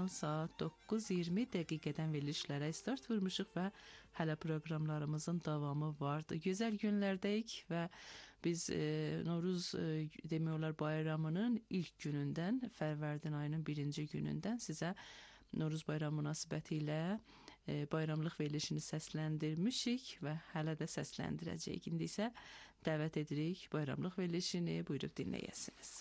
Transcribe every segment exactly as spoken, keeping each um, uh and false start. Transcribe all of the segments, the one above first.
axşamdan saat doqquz iyirmi dəqiqədən verilişlərə start vurmuşuq və hələ proqramlarımızın davamı vardı. Gözəl günlərdəyik və biz e, Novruz e, demək olar bayramının ilk günündən, Fərvərdin ayının birinci günündən sizə Novruz bayramı münasibəti ilə e, bayramlıq verilişini səsləndirmişik və hələ də səsləndirəcəyik. İndi isə dəvət edirik bayramlıq verilişini, buyurub dinləyəsiniz.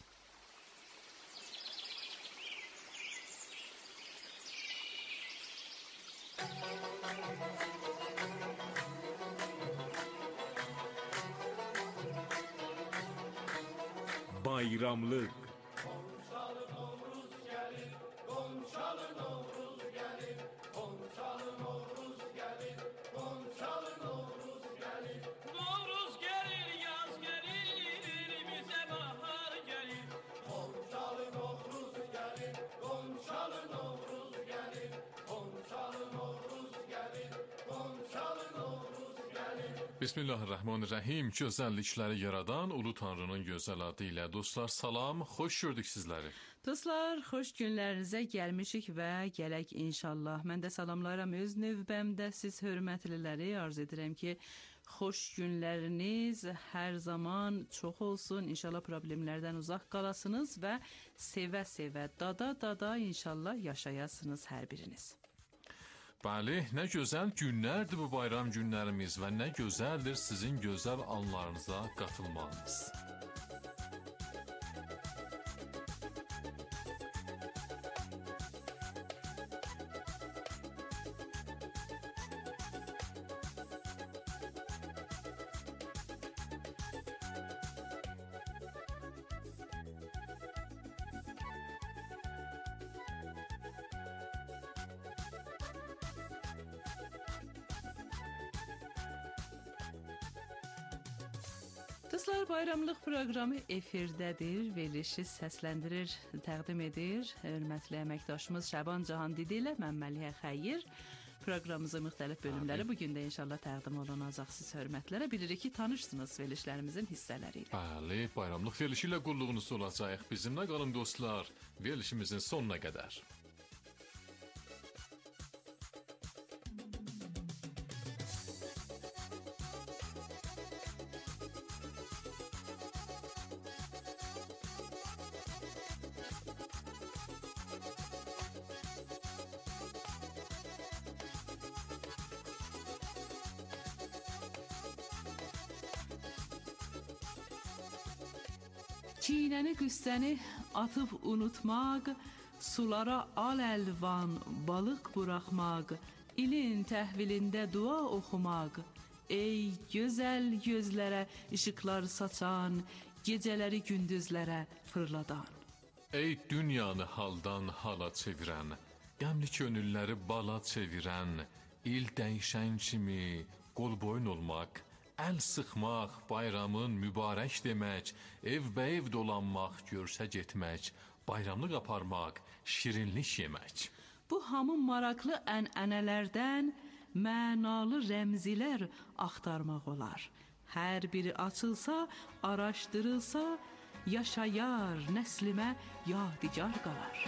Bayramlıq. Qonşalı Novruz gəlir, qonşalı Novruz gəlir, qonşalı Novruz gəlir, qonşalı Novruz gəlir. Novruz gəlir, yaz gəlir, bizə bahar gəlir. Qonşalı Novruz gəlir, qonşalı Novruz gəlir, qonşalı Novruz gəlir, qonşalı Novruz gəlir. Bismillahirrahmanirrahim. Gözəllikləri yaradan Ulu Tanrının gözəl adı ilə dostlar salam, xoş gördük sizləri. Dostlar, xoş günlərinizə gəlmişik və gələk inşallah. Mən də salamlaram öz növbəmdə siz hörmətliləri arz edirəm ki, xoş günləriniz hər zaman çox olsun. İnşallah problemlərdən uzaq qalasınız və sevə-sevə, dada-dada inşallah yaşayasınız hər biriniz. Bəli, nə gözəl günlərdir bu bayram günlərimiz və nə gözəldir sizin gözəl anlarınıza qatılmağınız. Dostlar, bayramlıq proqramı efirdədir, verilişi səsləndirir, təqdim edir. Hörmətli əməkdaşımız Şaban Cahandidi ilə mən Məliyə Xəyir. Proqramımızın müxtəlif bölümləri bugün də inşallah təqdim olunacaq siz hörmətlərə. Bilirik ki, tanışsınız verilişlərimizin hissələri ilə. Bəli, bayramlıq verilişi ilə qulluğunuz olacaq. Bizimlə qalın dostlar, verilişimizin sonuna qədər. Çiynəni qüssəni atıb unutmaq, sulara al-əlvan balıq buraxmaq, ilin təhvilində dua oxumaq, ey gözəl gözlərə işıqlar saçan, gecələri gündüzlərə fırladan. Ey dünyanı haldan hala çevirən, qəmli könülləri bala çevirən, il dəyişən kimi qolboyun olmaq, əl sıxmaq, bayramın mübarək demək, evbə-ev dolanmaq, görsə getmək, bayramlıq aparmaq, şirinlik yemək. Bu hamı maraqlı ənənələrdən mənalı rəmzilər axtarmaq olar. Hər biri açılsa, araşdırılsa, yaşayar, nəslimə yadigar qalar.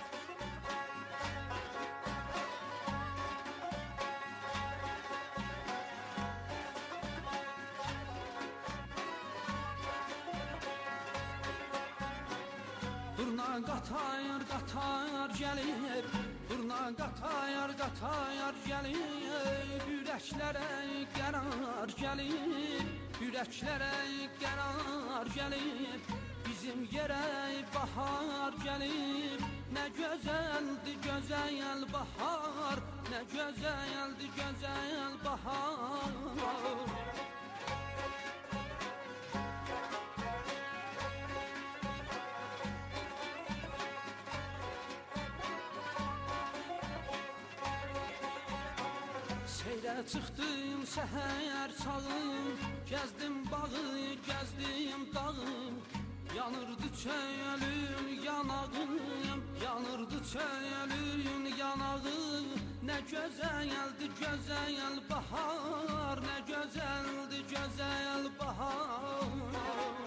Durna qatayar, qatayar gəlir, durna qatayar, qatayar gəlir, ürəklərə qərar gəlir, ürəklərə qərar gəlir, bizim yerə bahar gəlir, nə gözəldir gözəl bahar, nə gözəldir gözəl bahar. Seyrə çıxdım səhər çağım, gəzdim bağı, gəzdim dağım, yanırdı çölün yanağım, yanırdı çölün yanağım. Nə gözəldir gözəl bahar, nə gözəldir gözəl bahar.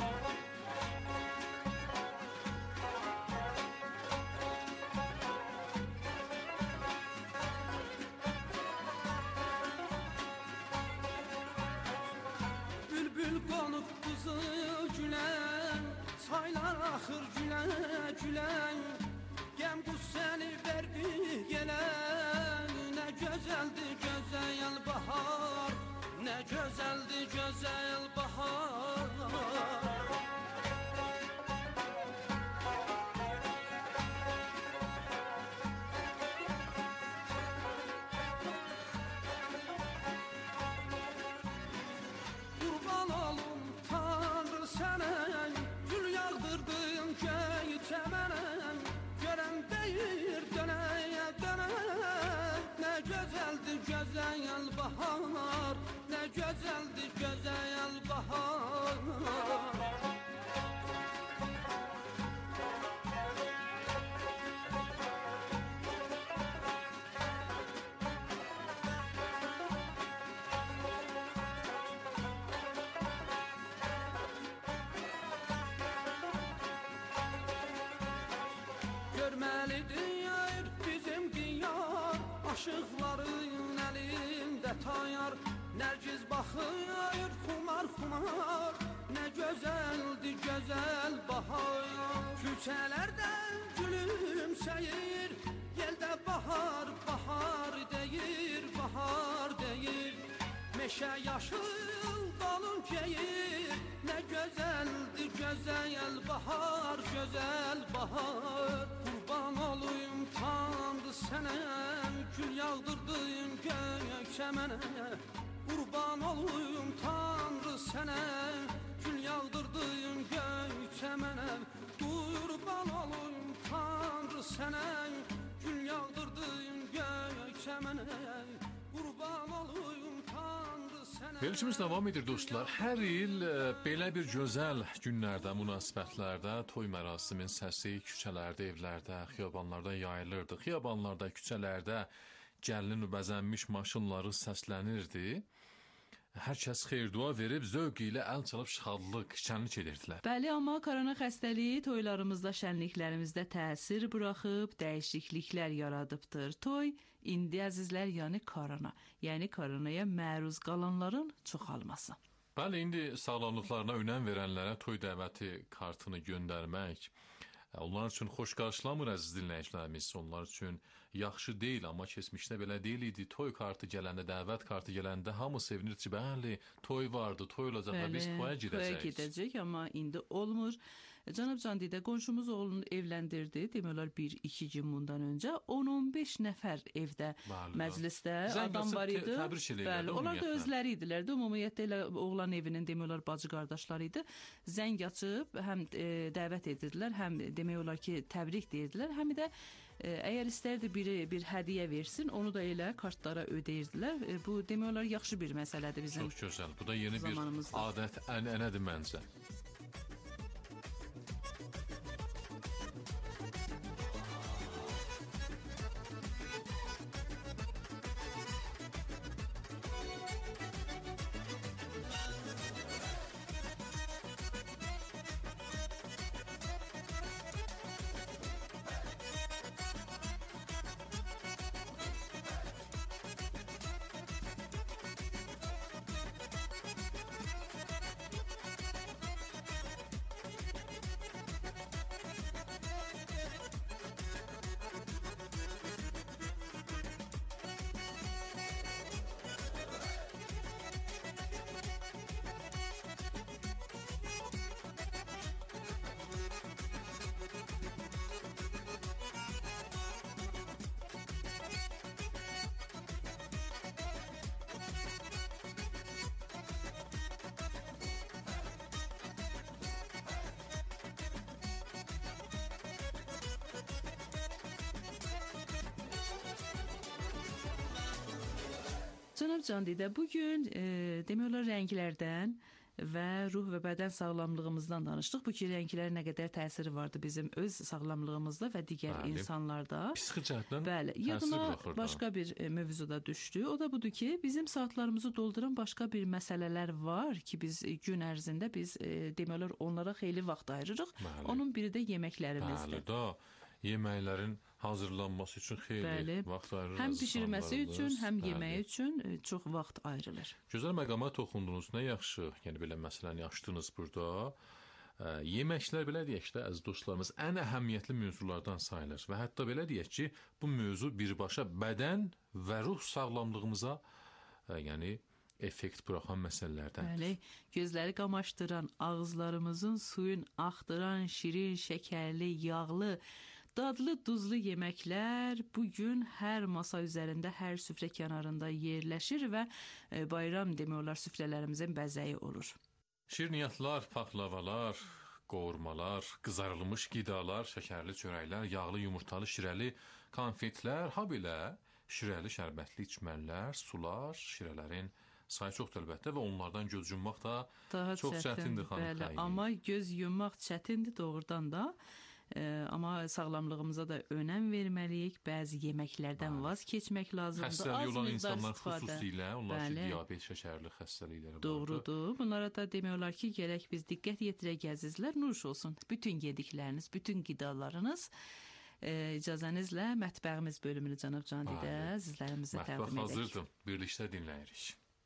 baxır gülə gülə, qəm qüssəni verdi yelə. Nə gözəldir gözəl bahar, nə gözəldir gözəl bahar. Gözəl bahar, nə gözəldir gözəl bahar. Görməlidir bizim diyar, aşıqların əlində tayar. Nərgiz baxır xumar xumar, nə gözəldir gözəl bahar. Küçələrdən gülümsəyir, yeldə bahar bahar deyir, bahar deyir. Meşə yaşıl dalın keyir, nə gözəldir gözəl bahar, gözəl bahar. Qurban olayım Tanrı sənə, gül yağdırdın gökçə mənə. Qurban olayım Tanrı sənə, gül yağdırdın gökçə mənə. Qurban olayım Tanrı sənə, gül yağdırdın gökçə mənə. Qurban olayım Tanrı sənə. Verilişimiz davam edir dostlar. Hər il belə bir gözəl günlərdə, münasibətlərdə toy mərasimin səsi küçələrdə, evlərdə, xiyabanlarda yayılırdı. Xiyabanlarda, küçələrdə gəlinin bəzənmiş maşınları səslənirdi. Hər kəs xeyir-dua verib zövq ilə əl çalıb şadlıq, şənlik edirdilər. Bəli, amma korona xəstəliyi toylarımızda, şənliklərimizdə təsir buraxıb, dəyişikliklər yaradıbdır. Toy indi əzizlər, yəni korona, yəni koronaya məruz qalanların çoxalması. Bəli, indi sağlamlıqlarına önəm verənlərə toy dəvəti kartını göndərmək onlar üçün xoş qarşılamır əziz dinləyicilərimiz. Onlar üçün yaxşı deyil, amma keçmişdə belə deyil idi. Toy kartı gələndə, dəvət kartı gələndə hamı sevinir ki, bəli, toy vardı, toy olacaq və biz toya gedəcəyik. Toya gedəcək, amma indi olmur. Cənab Candidə, qonşumuz oğlunu evləndirdi, demək olar bir iki gün bundan öncə. on on beş nəfər evdə, bəli, məclisdə adam var idi. Bəli, onlar da özləri idilər də, ümumiyyətlə elə oğlan evinin demək olar bacı qardaşları idi. Zəng açıb həm e, dəvət edirdilər, həm demək olar ki, təbrik deyirdilər, həm də e, əgər istərdi biri bir hədiyyə versin, onu da elə kartlara ödeyirdilər. E, bu demək olar yaxşı bir məsələdir bizim. Çox gözəl. Bu da yeni bir adət, ənənədir məncə. Cənab Candidə, bugün e, demək olar rənglərdən və ruh və bədən sağlamlığımızdan danışdıq. Bu ki, rənglərin nə qədər təsiri vardı bizim öz sağlamlığımızda və digər bəli, insanlarda. Psixi cəhətdən bəli, yadıma başqa bir e, mövzuda düşdü. O da budur ki, bizim saatlarımızı dolduran başqa bir məsələlər var ki, biz e, gün ərzində biz e, demək olar onlara xeyli vaxt ayırırıq. Bəli. Onun biri də yeməklərimizdir. Bəli, da yeməklərin hazırlanması üçün xeyli bəli, vaxt ayrılır. Həm bişirməsi üçün, həm bəli, yeməyi üçün çox vaxt ayrılır. Gözəl məqama toxundunuz, nə yaxşı. Yəni belə məsələni açdınız burada. Yeməklər belə deyək də, əziz dostlarımız, ən əhəmiyyətli mövzulardan sayılır və hətta belə deyək ki, bu mövzu birbaşa bədən və ruh sağlamlığımıza, yəni effekt buraxan məsələlərdən. Bəli, gözləri qamaşdıran, ağızlarımızın suyun axdıran, şirin, şəkərli, yağlı, dadlı, duzlu yeməklər bugün hər masa üzərində, hər süfrə kənarında yerləşir və bayram demək olar süfrələrimizin bəzəyi olur. Şirniyyatlar, paxlavalar, qovurmalar, qızarılmış qidalar, şəkərli çörəklər, yağlı, yumurtalı, şirəli konfetlər, habelə şirəli şərbətli içmələr, sular, şirələrin sayı çoxdur əlbəttə və onlardan göz yummaq da daha çox çətin, çətindir xanım bəli, Xəynə. amma göz yummaq çətindir doğrudan da. Ee, amma sağlamlığımıza da önəm verməliyik. Bəzi yeməklərdən vaz keçmək lazımdır. Xəstəliyi olan insanlar istifadə. Xüsusilə, onlar Bəli. ki, diabet, şəkərli xəstəlikləri var. Doğrudur. Bunlara da demək olar ki, gərək biz diqqət yetirək əzizlər, nuş olsun. Bütün yedikləriniz, bütün qidalarınız e, icazənizlə mətbəğimiz bölümünü cənab Candidə əzizlərimizə təqdim edək. Mətbəx hazırdır. Birlikdə dinləyirik.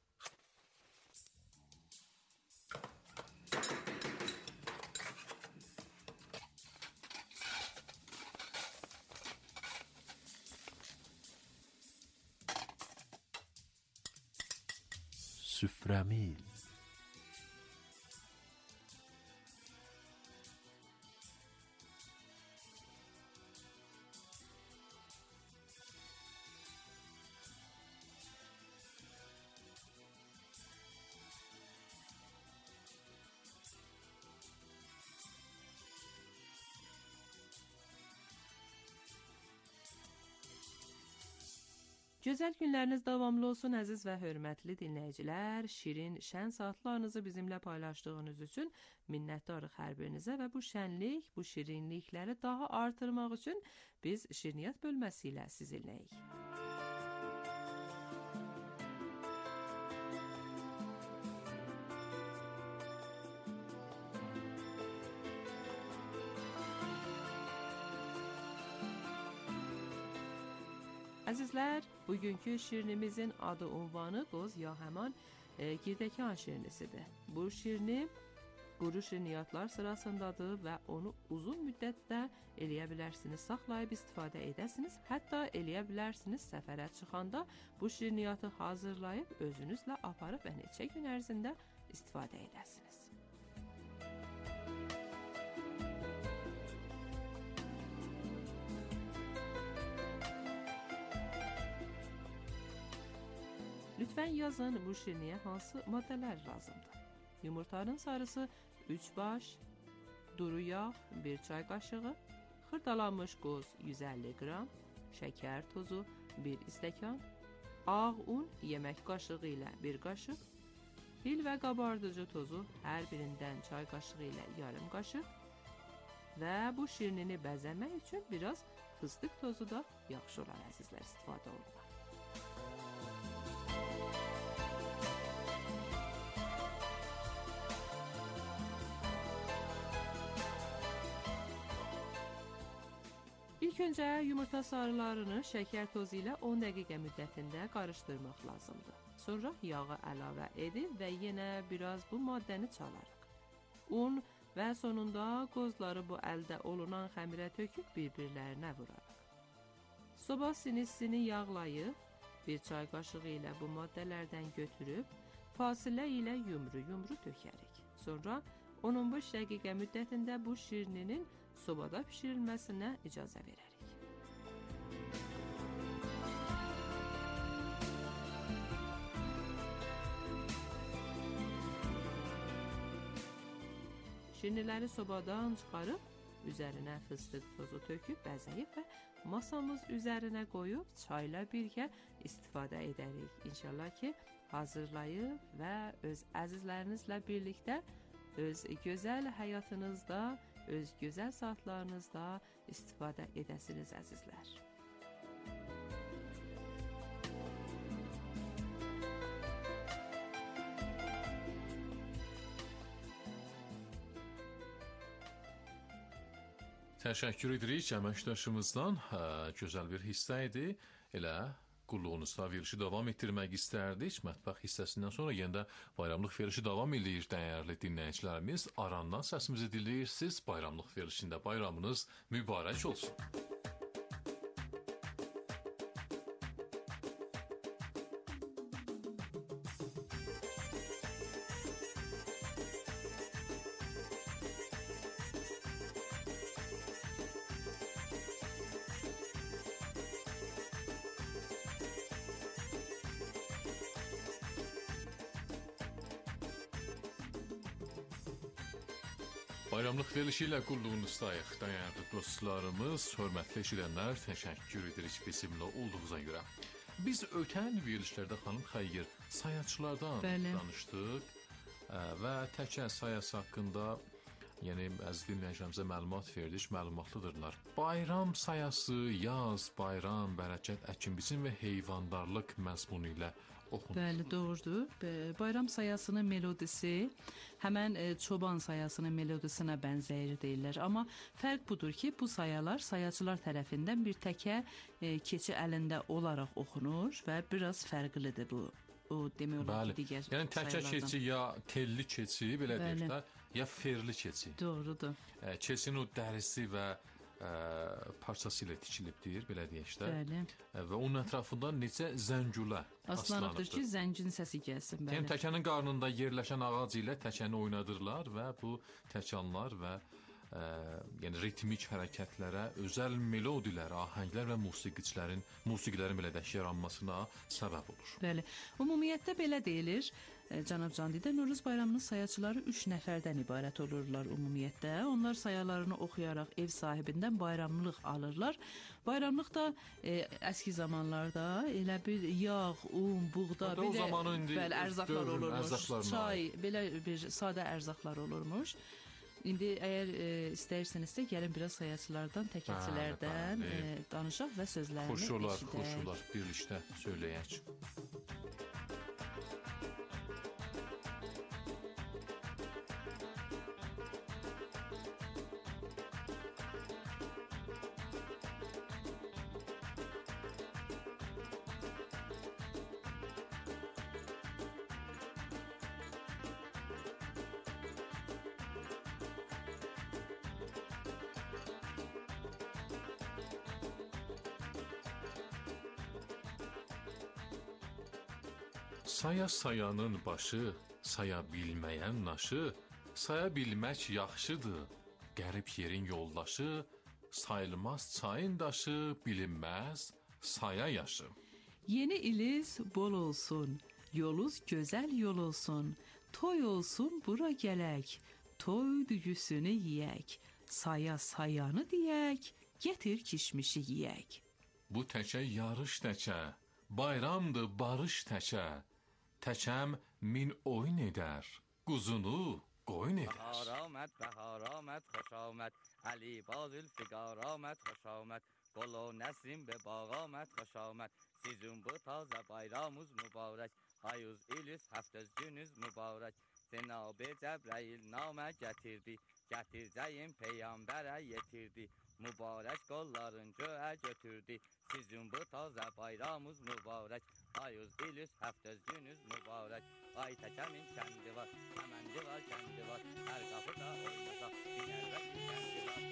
Süfrəmiz. Gözəl günləriniz davamlı olsun əziz və hörmətli dinləyicilər. Şirin, şən saatlarınızı bizimlə paylaşdığınız üçün minnətdarıq hər birinizə və bu şənlik, bu şirinlikləri daha artırmaq üçün biz şirniyyat bölməsi ilə sizinləyik. Əzizlər, bugünkü şirinimizin adı unvanı qoz ya həman e, girdəkan şirinisidir. Bu şirini quru şirniyyatlar sırasındadır və onu uzun müddətdə eləyə bilərsiniz, saxlayıb istifadə edəsiniz. Hətta eləyə bilərsiniz səfərə çıxanda bu şirniyyatı hazırlayıb özünüzlə aparıb və neçə gün ərzində istifadə edəsiniz. Lütfən yazın bu şirniyə hansı maddələr lazımdır. Yumurtanın sarısı üç baş, duru yağ bir çay qaşığı, xırdalanmış qoz yüz əlli qram, şəkər tozu bir stəkan, ağ un yemək qaşığı ilə bir qaşıq, hil və qabardıcı tozu hər birindən çay qaşığı ilə yarım qaşıq və bu şirinini bəzəmək üçün biraz fıstıq tozu da yaxşı olar əzizlər, istifadə olunur. İlk öncə yumurta sarılarını şəkər tozu ilə on dəqiqə müddətində qarışdırmaq lazımdır. Sonra yağı əlavə edib və yenə biraz bu maddəni çalarıq. Un və sonunda qozları bu əldə olunan xəmirə töküb bir-birlərinə vurarıq. Soba sinisini yağlayıb, bir çay qaşığı ilə bu maddələrdən götürüb, fasilə ilə yumru-yumru tökərik. Sonra on on beş dəqiqə müddətində bu şirininin sobada pişirilməsinə icazə verərik. Şirniləri sobadan çıxarıb, üzərinə fıstıq tozu töküb, bəzəyib və masamız üzərinə qoyub çayla birgə istifadə edərik. İnşallah ki, hazırlayıb və öz əzizlərinizlə birlikdə öz gözəl həyatınızda, öz gözəl saatlarınızda istifadə edəsiniz əzizlər. Təşəkkür edirik əməkdaşımızdan. Hə, gözəl bir hissə idi. Elə qulluğunuzda verilişi davam etdirmək istərdik. Mətbəx hissəsindən sonra yenə də bayramlıq verilişi davam edir, dəyərli dinləyicilərimiz. Arandan səsimizi dinləyirsiniz. Bayramlıq verilişində bayramınız mübarək olsun. Bayramlıq verilişi ilə qulluğunuzdayıq. Dəyərli dostlarımız, hörmətli eşidənlər, təşəkkür edirik bizimlə olduğunuza görə. Biz ötən verilişlərdə xanım Xeyir sayaçılardan Bəli. danışdıq və təkə sayası haqqında, yəni əziz dinləyicilərimizə məlumat verdik, məlumatlıdırlar. Bayram sayası, yaz, bayram, bərəkət, əkin, biçin və heyvandarlıq məzmunu ilə oxunur. Bəli, doğrudur. Bayram sayasının melodisi həmən çoban sayasının melodisinə bənzəyir deyirlər. Amma fərq budur ki, bu sayalar sayaçılar tərəfindən bir təkə keçi əlində olaraq oxunur və biraz fərqlidir bu. O demək olar ki, digər yəni təkə keçi ya telli keçi, belə deyək də, ya ferli keçi. Doğrudur. Keçinin o dərisi və Ə, parçası ilə tikilibdir, belə deyək də. Bəli. Və onun ətrafında necə zəngülə aslanıbdır ki, zəngin səsi gəlsin. Bəli. Yəni təkənin qarnında yerləşən ağac ilə təkəni oynadırlar və bu təkanlar və ə, yəni ritmik hərəkətlərə, özəl melodilər, ahənglər və musiqiçilərin, musiqilərin belə də yaranmasına səbəb olur. Bəli. Ümumiyyətdə belə deyilir. Cənab Candidə, Novruz bayramının sayaçıları üç nəfərdən ibarət olurlar ümumiyyətdə. Onlar sayalarını oxuyaraq ev sahibindən bayramlıq alırlar. Bayramlıq da e, əski zamanlarda elə bir yağ, un, buğda, Hətta belə indi, bəli, ərzaqlar olurmuş. Çay, aid. belə bir sadə ərzaqlar olurmuş. İndi əgər e, istəyirsinizsə, gəlin biraz sayaçılardan, təkəçilərdən e, danışaq və sözlərini xoş olar, eşidək. Xoş olar, birlikdə söyləyək. Saya sayanın başı, saya bilməyən naşı, saya bilmək yaxşıdır, qərib yerin yoldaşı, sayılmaz çayın daşı, bilinməz saya yaşı. Yeni iliz bol olsun, yoluz gözəl yol olsun, toy olsun bura gələk, toy düyüsünü yeyək, saya sayanı deyək, getir kişmişi yeyək. Bu təkə yarış təkə, bayramdır barış təkə, təkəm min oyun edər, quzunu qoyun edər. Bahar آمد بهار آمد خوش آمد علی با ذوالفقار آمد خوش آمد گل و نسیم به باغ آمد خوش آمد sizin bu taze bayramınız mübarek hayuz ilüs haftaz günüz mübarek Cenab-ı Cebrail name getirdi getireceğim peygambere yetirdi mübarek kolların göğe götürdü sizin bu taze bayramınız mübarek hayuz ilüs haftaz günüz mübarek ay tekemin kendi var kemendi var kendi var her kapıda oynasa biner ve kendi var.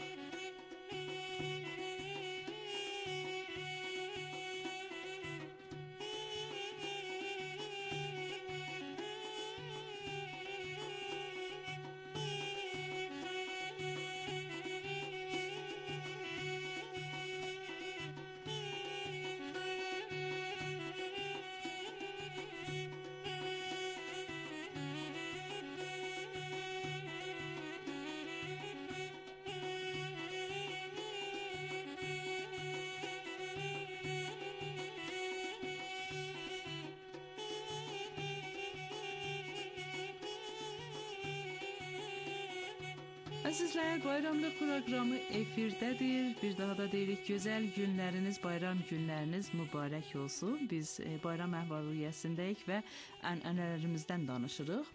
Əzizlər, bayramlıq proqramı efirdədir. Bir daha da deyirik, gözəl günləriniz, bayram günləriniz mübarək olsun. Biz bayram əhval-ruhiyyəsindəyik və ənənələrimizdən danışırıq.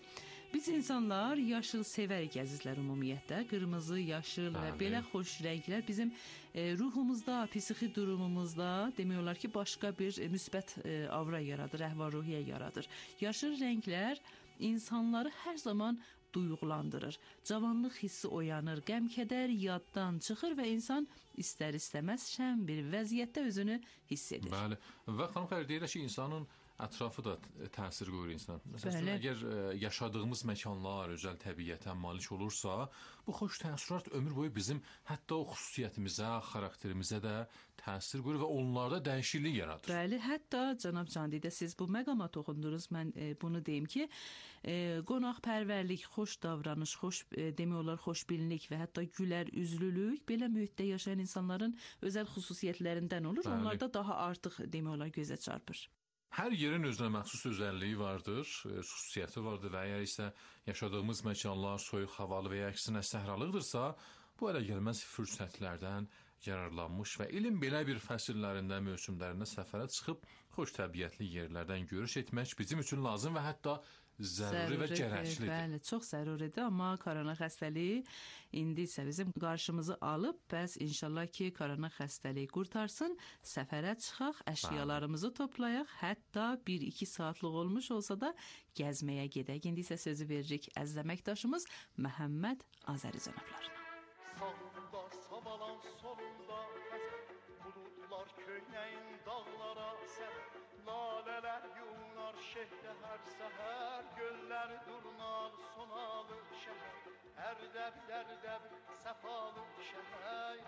Biz insanlar yaşıl sevərik əzizlər ümumiyyətlə. Qırmızı, yaşıl və Bəli. belə xoş rənglər bizim e, ruhumuzda, psixi durumumuzda demək olar ki, başqa bir e, müsbət e, avra yaradır, əhval-ruhiyyə yaradır. Yaşıl rənglər insanları hər zaman duyğulandırır. Cavanlıq hissi oyanır, qəm-kədər yaddan çıxır və insan istər-istəməz şən bir vəziyyətdə özünü hiss edir. Bəli. Və xanım Xəlir deyirlər ki, insanın ətrafı da təsir qoyur insan. Məsələn, Bəli. əgər ə, yaşadığımız məkanlar özəl təbiətə malik olursa, bu xoş təəssürat ömür boyu bizim hətta o xüsusiyyətimizə, xarakterimizə də təsir qoyur və onlarda dəyişiklik yaradır. Bəli, hətta cənab Candidə siz bu məqama toxundunuz. Mən e, bunu deyim ki, e, qonaqpərvərlik, xoş davranış, xoş e, demək olar xoşbilinlik və hətta gülər üzlülük belə mühitdə yaşayan insanların özəl xüsusiyyətlərindən olur. Bəli. Onlarda daha artıq demək olar gözə çarpır. Hər yerin özünə məxsus özəlliyi vardır, e, xüsusiyyəti vardır və əgər isə yaşadığımız məkanlar soyuq havalı və ya əksinə səhralıqdırsa, bu ələ gəlməz fürsətlərdən yararlanmış və ilin belə bir fəsillərində, mövsümlərində səfərə çıxıb xoş təbiətli yerlərdən görüş etmək bizim üçün lazım və hətta zəruri və gərəklidir. Bəli, çox zəruridir, amma korona xəstəliyi indi isə bizim qarşımızı alıb, bəs inşallah ki, korona xəstəliyi qurtarsın, səfərə çıxaq, əşyalarımızı toplayaq, hətta bir iki saatlıq olmuş olsa da gəzməyə gedək. İndi isə sözü veririk əziz əməkdaşımız Məhəmməd Azəri cənablarına. Sağında savalan solunda həzər, buludlar köynəyin dağlara sər, lalələr yunar şehdə hər səhər, göllər durnar sonalı şəhər, ərdəb dərdəb səfalı şəhər.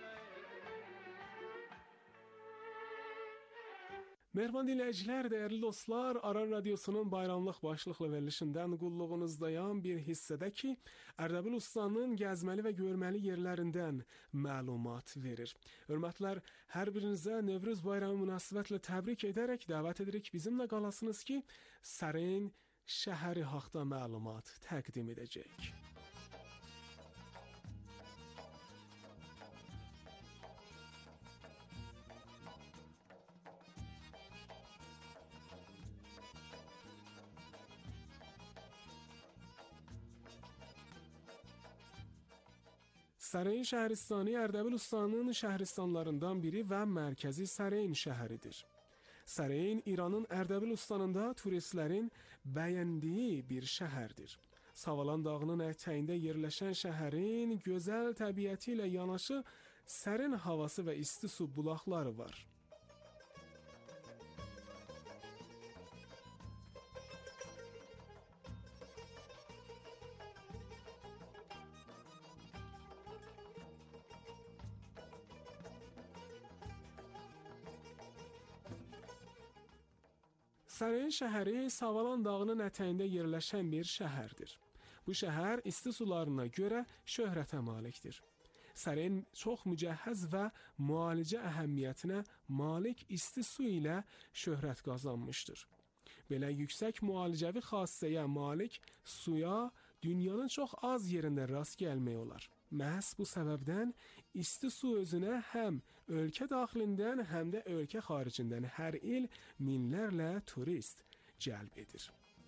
Mehriban dinləyicilər, dəyərli dostlar, Aran Radiosunun bayramlıq başlıqlı verilişindən qulluğunuzdayam bir hissədə ki, Ərdəbil Ustanın gəzməli və görməli yerlərindən məlumat verir. Hörmətlər, hər birinizə Nevruz bayramı münasibətlə təbrik edərək dəvət edirik bizimlə qalasınız ki, Sərin şəhəri haqda məlumat təqdim edəcək. Səreyn şəhəristani Ərdəbil Ustanın şəhəristanlarından biri və mərkəzi Səreyn şəhəridir. Səreyn İranın Ərdəbil Ustanında turistlərin bəyəndiyi bir şəhərdir. Savalan dağının ətəyində yerləşən şəhərin gözəl təbiəti ilə yanaşı sərin havası və isti su bulaqları var. Səreyn şəhəri Savalan dağının ətəyində yerləşən bir şəhərdir. Bu şəhər isti sularına görə şöhrətə malikdir. Səreyn çox mücəhhəz və müalicə əhəmiyyətinə malik isti su ilə şöhrət qazanmışdır. Belə yüksək müalicəvi xassəyə malik suya dünyanın çox az yerində rast gəlmək olar. Məhz bu səbəbdən isti su özünə həm ölkə daxilindən, həm də ölkə xaricindən hər il minlərlə turist cəlb edir.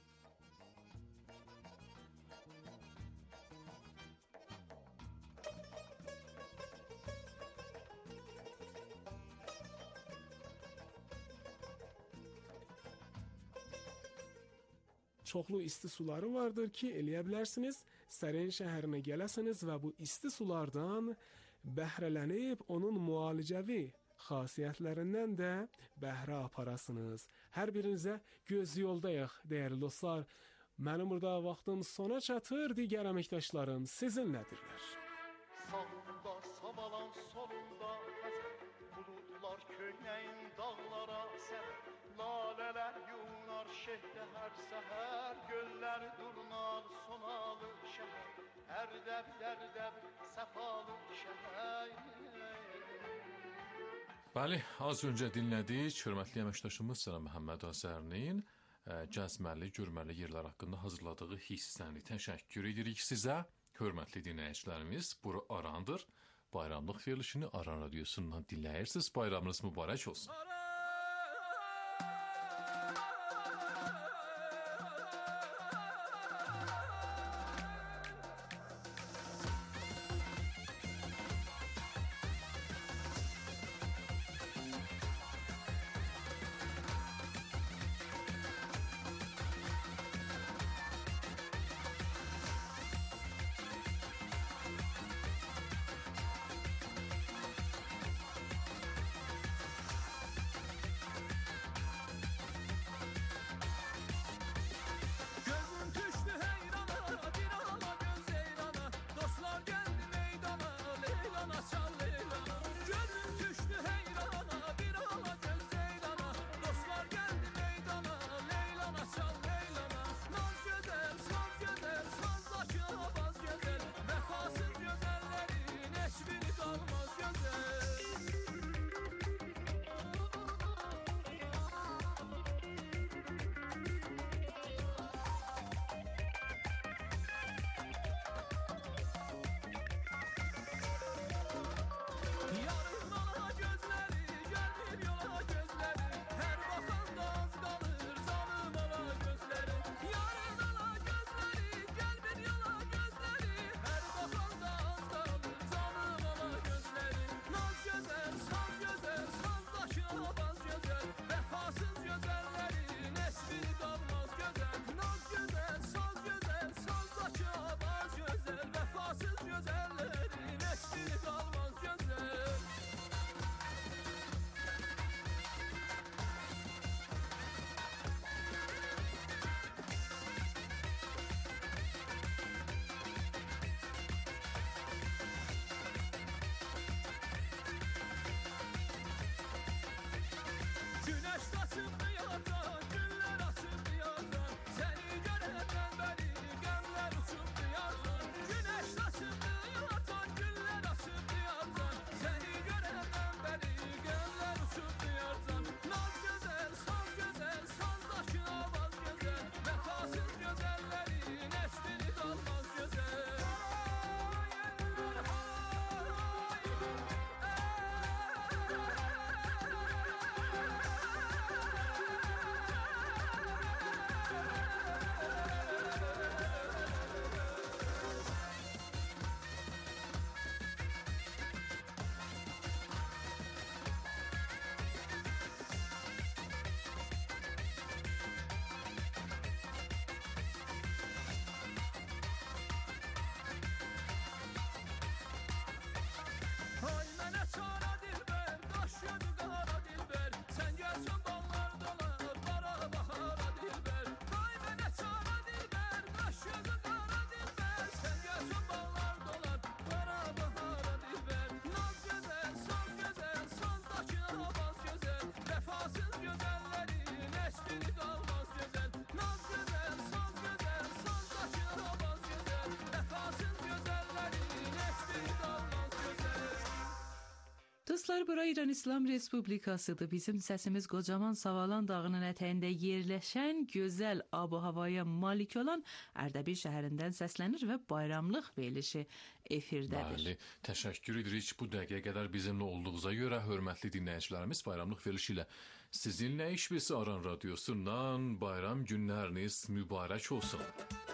Çoxlu isti suları vardır ki, eləyə bilərsiniz, Səreyn şəhərinə gələsiniz və bu isti sulardan bəhrələnib onun müalicəvi xasiyyətlərindən də bəhrə aparasınız. Hər birinizə göz yoldayıq, dəyərli dostlar. Mənim burada vaxtım sona çatır, digər əməkdaşlarım sizinlədirlər. Sağında savalan solunda həzər, buludlar köynəyin dağlara sər, lalələr yunar şehdə hər səhər, göllər durnar sonalı şəhər, ərdəb dərdəb səfalı şəhər. Bəli, az öncə dinlədik hörmətli əməkdaşımız Səna Məhəmməd Azərinin gəzməli, görməli yerlər haqqında hazırladığı hissəni təşəkkür edirik sizə. Hörmətli dinləyicilərimiz, bura Arandır. Bayramlıq verilişini Aran Radiosundan dinləyirsiniz. Bayramınız mübarək olsun. gözəllərin əsli qalmaz gözəl. Naz gözəl, saz gözəl, sazdakı avaz gözəl. Vəfasız gözəllərin əsli qalmaz gözəl. Güneş saçıbdı yazan, güller açıbdı yazan. Seni görenden beri gemler uçubdu yazan. Güneş saçıbdı yazan, güller açıbdı yazan. Seni görenden beri gemler uçubdu yazan. Naz güzel, saz güzel, sazdaki avaz güzel. Vefasız güzellerin eşkili kalmaz güzel. Ay mənə çara dilbər, daş gözü qara dilbər. Sən gəlsən ballar dolar, qara bahara dilbər. Ay mənə çara dilbər, daş gözü qara dilbər. Sən gəlsən ballar dolar, qara bahara dilbər. Naz gözəl, saz gözəl, sazdakı avaz gözəl. Vəfasız gözəllərin əsli qalmaz gözəl. Naz gözəl, saz gözəl, sazdakı avaz gözəl. Vəfasız gözəllərin əsli qalmaz gözəl. Dostlar, bura İran İslam Respublikasıdır. Bizim səsimiz qocaman Savalan dağının ətəyində yerləşən gözəl ab-havaya malik olan Ərdəbil şəhərindən səslənir və bayramlıq verilişi efirdədir. Bəli, təşəkkür edirik bu dəqiqəyə qədər bizimlə olduğunuza görə, hörmətli dinləyicilərimiz. Bayramlıq verilişi ilə sizinlə iş biz Aran Radiosundan bayram günləriniz mübarək olsun.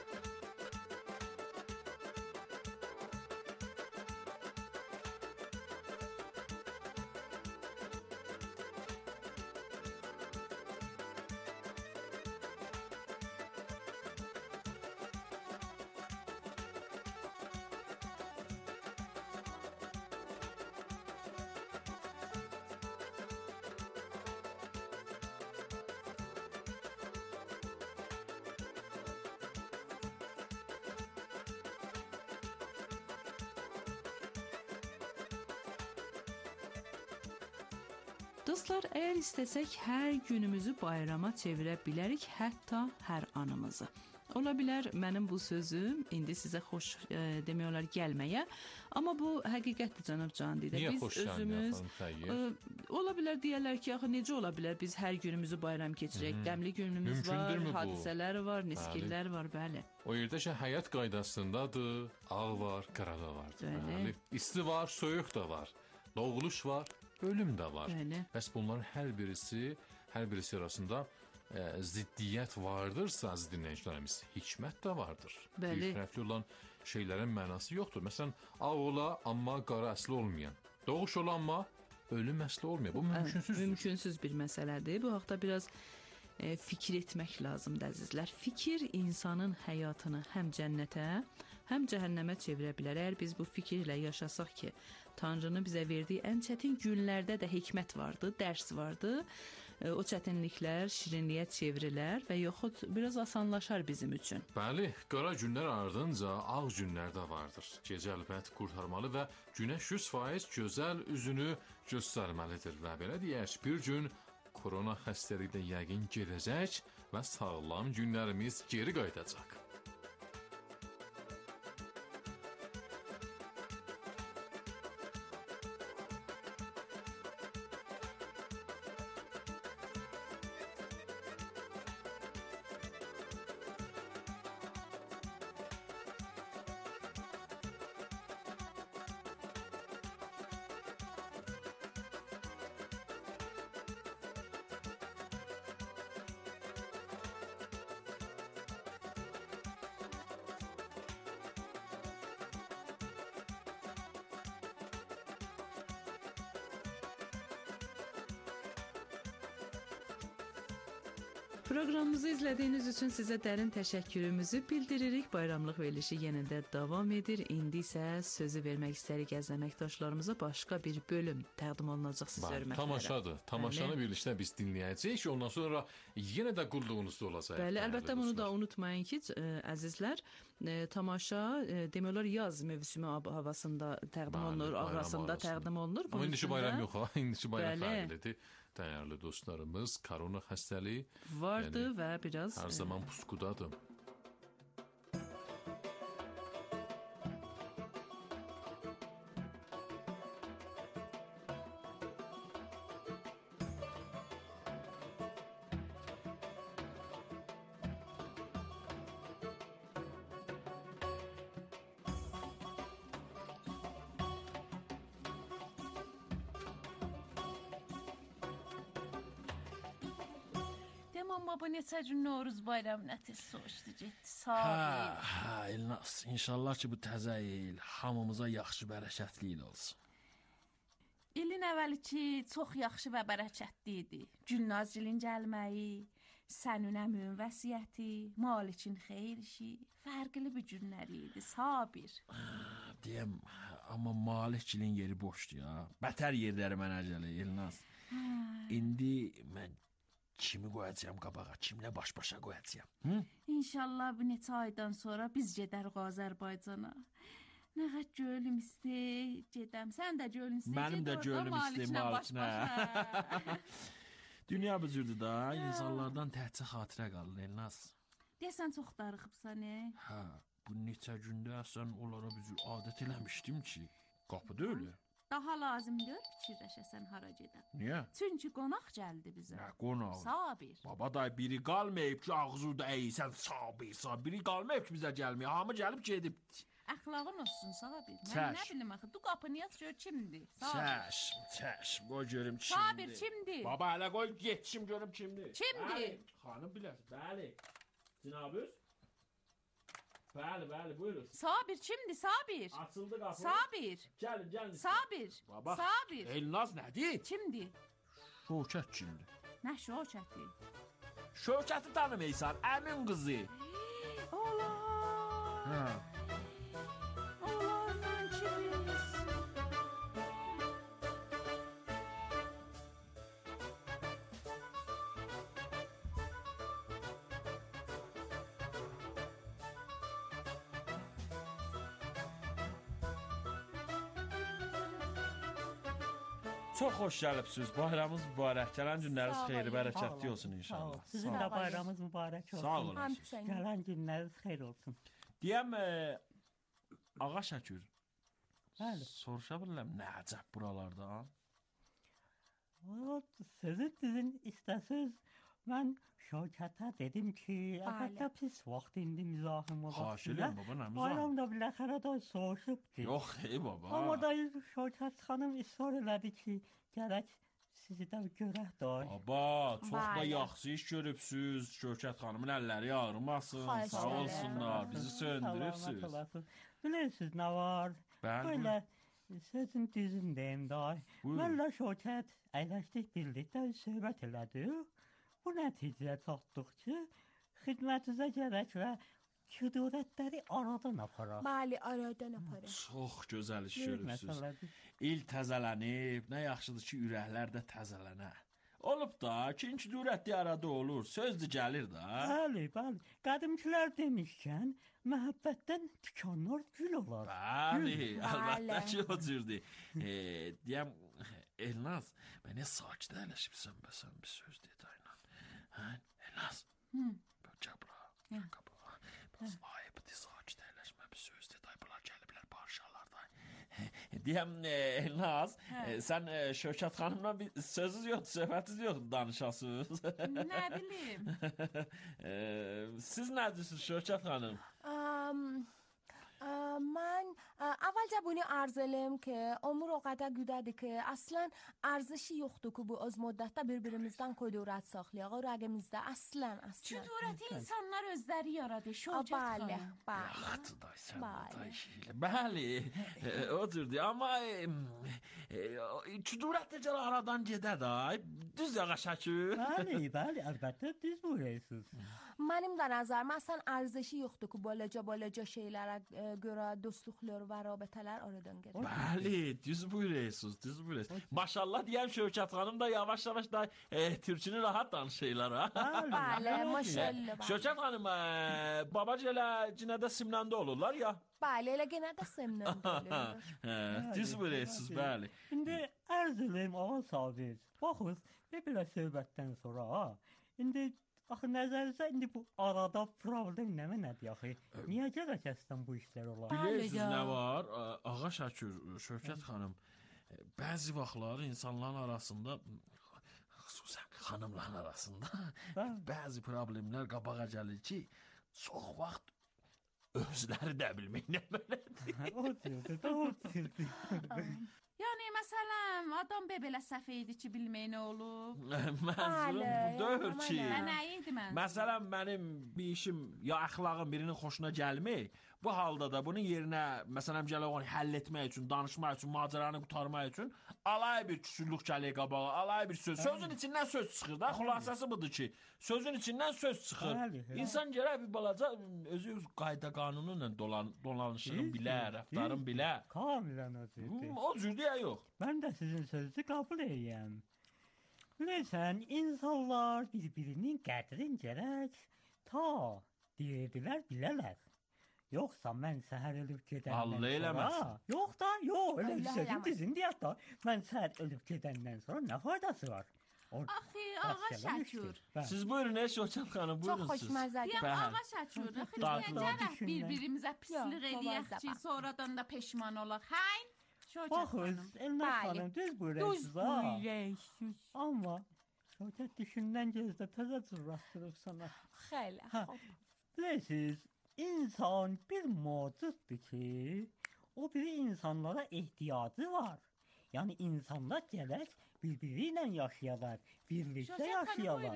Dostlar, əgər istəsək hər günümüzü bayrama çevirə bilərik, hətta hər anımızı. Ola bilər mənim bu sözüm indi sizə xoş e, demək olar gəlməyə, amma bu həqiqətdir cənab Candi. Niyə biz xoş özümüz gəlmir? e, ola bilər deyərlər ki, axı necə ola bilər biz hər günümüzü bayram keçirək? Hı -hı. Dəmli günümüz Mümkündürmü var, bu? hadisələr var, niskillər var, bəli. O yerdə ki, həyat qaydasındadır, ağ var, qara da var. Bəli. Bəli. İsti var, soyuq da var. Doğuluş var, ölüm də var. Bəli. Bəs bunların hər birisi, hər birisi arasında e, ziddiyyət vardırsa, əziz dinləyicilərimiz, hikmət də vardır. Bəli. Bir tərəfli olan şeylərin mənası yoxdur. Məsələn, ağ ola, amma qara əsli olmayan. Doğuş ola, amma ölüm əsli olmayan. Bu mümkünsüzdür. Mümkünsüz bir məsələdir. Bu haqda biraz e, fikir etmək lazımdır əzizlər. Fikir insanın həyatını həm cənnətə, həm cəhənnəmə çevirə bilər. Əgər biz bu fikirlə yaşasaq ki, Tanrının bizə verdiyi ən çətin günlərdə də hikmət vardı, dərs vardı. O çətinliklər şirinliyə çevrilər və yaxud biraz asanlaşar bizim üçün. Bəli, qara günlər ardınca ağ günlər də vardır. Gecə əlbət qurtarmalı və günəş yüz faiz gözəl üzünü göstərməlidir. Və belə deyək, bir gün korona xəstəliyi də yəqin gedəcək və sağlam günlərimiz geri qayıdacaq. Programımızı izlediğiniz için size derin teşekkürümüzü bildiririk. Bayramlıq verilişi yenə də davam edir. İndi isə sözü vermək istəyirik əziz əməkdaşlarımıza. Başqa bir bölüm təqdim olunacaq sizə hörmətlərə. Tamaşadır. Tamaşanı birlikdə biz dinləyəcəyik. Ondan sonra yenə də qulluğunuzda olacaq. Bəli, əlbəttə bunu da unutmayın ki, ə, əzizlər, ə, tamaşa ə, demək olar yaz mövsümü havasında təqdim olunur, arasında təqdim olunur. Amma indiki bayram yox ha, indiki bayram fərqlidir. Dəyərli dostlarımız, korona xəstəliyi vardı yəni, və biraz hər zaman puskudadır. Amma bu neçə gün Novruz bayramı nəticə soğuşdu, getdi, sağ ol. Hə, hə, Elnaz, inşallah ki bu təzə il hamımıza yaxşı bərəkətli il olsun. İlin əvvəli ki, çox yaxşı və bərəkətli idi. Gülnazgilin gəlməyi, sənin əmün vəsiyyəti, Malikin xeyir işi, fərqli bir günləri idi, Sabir. Deyəm, amma Malikgilin yeri boşdur ya. Bətər yerləri mənə gəlir, Elnaz. İndi mən kimi qoyacağam qabağa, kimlə baş-başa qoyacağam? Hı? İnşallah bu neçə aydan sonra biz gedərik Azərbaycana. Nə qədər gölüm istəyir, gedəm. Sən də gölün istəyir. Mənim də gölüm istəyir, Malikinə. Dünya bu cürdür da, insanlardan təhcə xatirə qalır, Elnaz. Deyəsən çox darıxıbsan, e? Hə, bu neçə gündə sən onlara bir cür adət eləmişdim ki, qapıda ölü. Daha lazım deyil fikirləşəsən hara gedəm. Niyə? Çünki qonaq gəldi bizə. Nə qonaq? Sabir. Baba da biri qalmayıb ki, ağzı da əysən Sabir, Sabir. Biri qalmayıb ki, bizə gəlməyib. Hamı gəlib gedib. Əxlağın olsun Sabir. Mən nə bilim axı, du qapını aç gör kimdir? Çəşm, çəşm. Qoy görüm kimdir. Sabir kimdir? Baba hələ qoy getçim görüm kimdir. Kimdir? Bəli, xanım biləsən. Bəli. Cənabınız? Bəli, bəli, buyurun. Sabir kimdir? Sabir. Açıldı qapı. Sabir. Gəlin, gəlin. Sabir. Baba. Sabir. Elnaz nədir? Kimdir? Şövkət kimdir? Nə Şövkəti? Şövkəti tanımıysan, əmin qızı. Ola. Hə. Ola, mən kimiz? Çox xoş gəlibsiniz. Bayramınız mübarək. Gələn günləriniz xeyirli, bərəkətli olsun inşallah. Sizin də bayramınız mübarək olsun. Sağ olun. Siz. Gələn günləriniz xeyir olsun. Deyəm, e, Ağa Şəkür. Bəli. Soruşa bilirəm, nə əcəb buralarda? O sözü sizin istəsiz. Mən Şövkətə dedim ki, əlbəttə pis vaxt indi mizahım olacaq. Xahiş edirəm baba, nə mizah? Bayram da biləxərə də soğuşubdur. Yox, ey baba. Amma da Şövkət xanım israr elədi ki, gərək sizi də görək də. Baba, çox da yaxşı iş görübsüz. Şövkət xanımın əlləri ağrımasın. Sağ olsunlar, bizi söndürübsüz. Bilirsiniz nə var? Böyle sözün düzün deyim da. Mənlə Şövkət əyləşdik birlikdə söhbət elədik. Bu nəticəyə çatdıq ki, xidmətinizə gərək və küdurətləri aradan aparaq. Bəli, aradan aparaq. Çox gözəl iş görürsünüz. İl təzələnib, nə yaxşıdır ki, ürəklər də təzələnə. Olub da, kin küdurətli arada olur, sözdür gəlir da. Bəli, bəli. Qədimkilər demişkən, məhəbbətdən tikanlar gül olar. Bəli, əlbəttə ki, o cürdür. E, deyəm, Elnaz, mənə sakit əyləşibsən bəsən bir söz deyək. Hə, Elnaz. Hı. Gəl bura. Gəl bura. Biraz ayıbdır, sakit əyləşmə bir söz deyək. Bunlar gəliblər barışarlar. Deyəm, Elnaz, sən Şövkət xanımla bir sözünüz yoxdur, söhbətiniz yoxdur, danışasınız. Nə bilim. Siz nə diyorsunuz Şövkət xanım? Um, من اول bunu arz edim ki, ömür o qədər güdədir ki, əslən ərzishi yoxdur ki, bu öz müddətdə bir-birimizdən qudurət saxlayaq. O rəqimizdə əslən, əslən. Kudurəti insanlar özləri yaradır, Şövkət Bəli, xanım. bəli. Yaxtıday sən dayı. Bəli, e, o cürdür. Amma e, e, kudurət necə aradan gedə day? Düz yağa şəkür. Bəli, bəli, əlbəttə düz buyurursunuz. Mənim də nəzərim əslən ərzishi yoxdur ki, balaca-balaca şeylərə e, görə dostluqlar və rabitələr aradan gedir. Bəli, düz buyurursunuz, düz buyurursunuz. Maşallah deyəm Şövkət xanım da yavaş-yavaş da e, türkünü rahat danışırlar ha. Bəli, maşallah. Şövkət xanım, e, babac elə cinədə simləndə olurlar ya. Bəli, elə genə də semnəndə olur. Hə, düz buyurursunuz, bəli. İndi ərz edeyim ağa Sabit. Baxın, bir belə söhbətdən sonra ha. İndi axı nəzərinizdə indi bu arada problem nə və nədir axı? Niyə gərəkəsdən bu işlər olar? Bilirsiniz nə var? Ağa Şəkür, Şövkət xanım, bəzi vaxtlar insanların arasında, xüsusən xanımların arasında bəzi problemlər qabağa gəlir ki, çox vaxt özləri də bilmək nə belədir. O cürdür, o cürdür. Yəni məsələn, adam belə səhv idi ki, bilmək nə olub? Mənzulum budur ki, Nə idi mən? məsələn mənim bir işim ya əxlaqım birinin xoşuna gəlmək, bu halda da bunun yerinə məsələn gələ onu həll etmək üçün, danışmaq üçün, macəranı qurtarmaq üçün alay bir küçüllük gəlir qabağa, alay bir söz. Sözün içindən söz çıxır da, xülasəsi budur ki, sözün içindən söz çıxır. İnsan gərək bir balaca özü qayda qanunu ilə dolan, dolanışığın bilə, rəftarın bilə. Kamilən o cürdür. O cürdür ya yox. Mən də sizin sözünüzü qəbul edirəm. Bilirsən, insanlar bir-birinin qədrin gərək ta deyirdilər, bilələr. Yoxsa mən səhər ölüb gedəndən Allah eləməsin. Yox da, yox, elə bir sözün dizin deyək da. Mən səhər ölüb gedəndən sonra nə faydası var? Axı, ağa Şəkür. Siz buyurun, ey Şövkət xanım, buyurun Çox siz. xoşməzədir. Deyəm, ağa Şəkür, axı niyə gərək bir-birimizə pislik eləyək ki, sonradan da peşman olaq, həyn? Şövkət Baxın, xanım. Elnaz xanım, düz buyurursunuz ha. buyurursunuz. Amma Şövkət düşündən gözdə təzə cür rastırıb sana. Xeyli. Bilirsiniz, insan bir mövcuddur ki, o biri insanlara ehtiyacı var. Yəni insanlar gərək bir-biri ilə yaşayarlar, birlikdə yaşayarlar.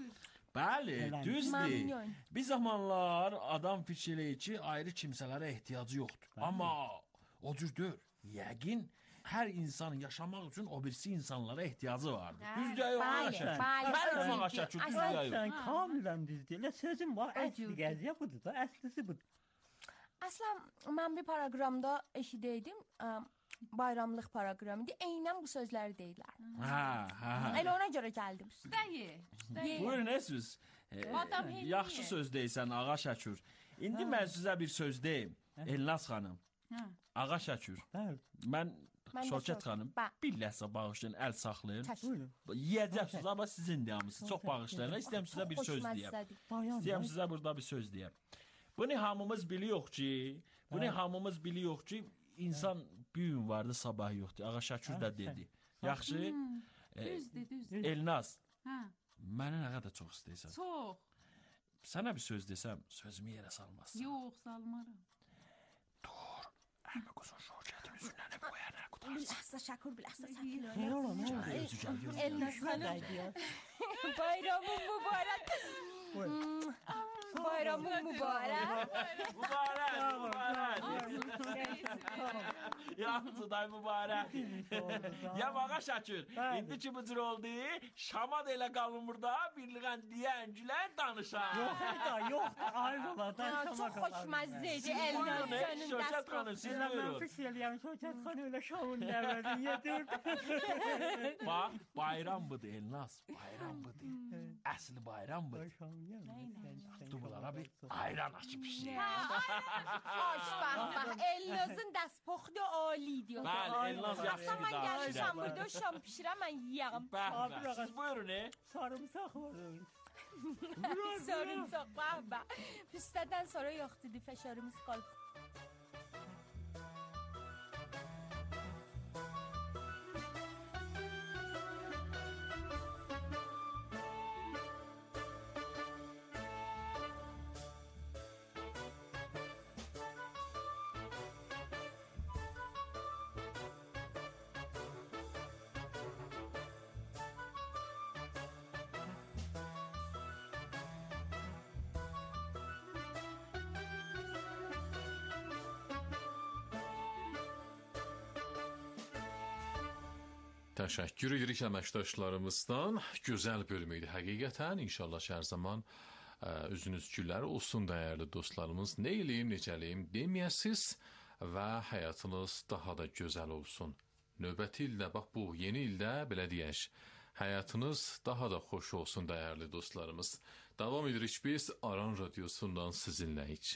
Bəli, Eləmi? düzdür. Məmnun. Bir zamanlar adam fikirləyir ki, ayrı kimsələrə ehtiyacı yoxdur. Amma o cürdür. Yəqin hər insanın yaşamaq üçün o birisi insanlara ehtiyacı vardır. Düzdür ya yox, Bəli, Ağa Şəkür? bəli, Bəli, bəli. Ağa Şəkür, düzdür ya yox? Sən kamilən düzdür. Elə sözüm var, əsli qəziyə budur da, əslisi budur. Əslən mən bir proqramda eşidəydim, ə, bayramlıq proqramıydı. Eynən bu sözləri deyirlər. Hə, hə, hə. Elə ona görə gəldim. Dəyi, dəyi. Buyurun, nə söz? E, Adam eləyir. yaxşı söz deyirsən, Ağa Şəkür. İndi mən sizə bir söz deyim. Elnaz xanım, Ağa Şəkür. Bəli. Mən Mən də Şövkət söz- xanım, Bə- bir ləhsə bağışlayın, əl saxlayın. Buyurun. Yiyəcəksiniz, amma sizin deyəmsiniz. Çox bağışlayın. İstəyəm sizə bir söz deyəm. Xoşməzədir. Dayan. İstəyəm sizə burada bir söz deyəm. Bunu hamımız biliyoruz ki, bunu hamımız biliyoruz ki, insan bir gün vardı, sabah yoxdur. Ağa Şəkür də dedi. Yaxşı? E, Düzdür, düzdür. Elnaz, Hə, məni nə qədər çox istəyirsən. çox. Sənə bir söz desəm, sözümü yerə salmazsan. Yox, salmaram. Əmi quzun Şövkətin üzündən hep qoyarlar qutarsın. Bilhassa Şəkur, bilhassa Şəkil. Özü gəl, gözü gəl. Elnaz xanım, bayramın mübarək. Bayramın mübarək. Mübarək, mübarək. Yalnız day mübarək. Ya Ağa Şəkür, indi ki bu cür oldu, Şama da elə qalın burada, birliğən deyən, gülən danışar. Yox da, yox da, ayrıla da. Çox xoşməzədir. Buyurun, Elnaz ey sənin Şövkət xanım, dəst. siz Elə mən buyurun. pis eləyəm, Şövkət xan elə şavun dəvədin yedirdi. Bax, bayram budur Elnaz, bayram budur. Əsli bayram budur. Dur bunlara bir ayran açıb işləyək. Xoş, bax, bax. Elnazın dəstpoxdu alidir. Bəli, Elnaz yaxşı Baxsa mən bir gəlmişəm danışır. burada şam pişirəm, mən yiyəm. Bəh, bəh, siz buyurun, e. Sarımsaq var. Sarımsaq, bax, bax. Püstədən sonra yoxdur, fəşarımız qalıb. Təşəkkür edirik əməkdaşlarımızdan. Gözəl bölüm idi həqiqətən. İnşallah ki, hər zaman ə, üzünüz gülər olsun dəyərli dostlarımız. Nə eləyim, necəliyim deməyəsiz və həyatınız daha da gözəl olsun. Növbəti ildə, bax bu yeni ildə belə deyək, həyatınız daha da xoş olsun dəyərli dostlarımız. Davam edirik biz Aran Radyosu'ndan sizinləyik.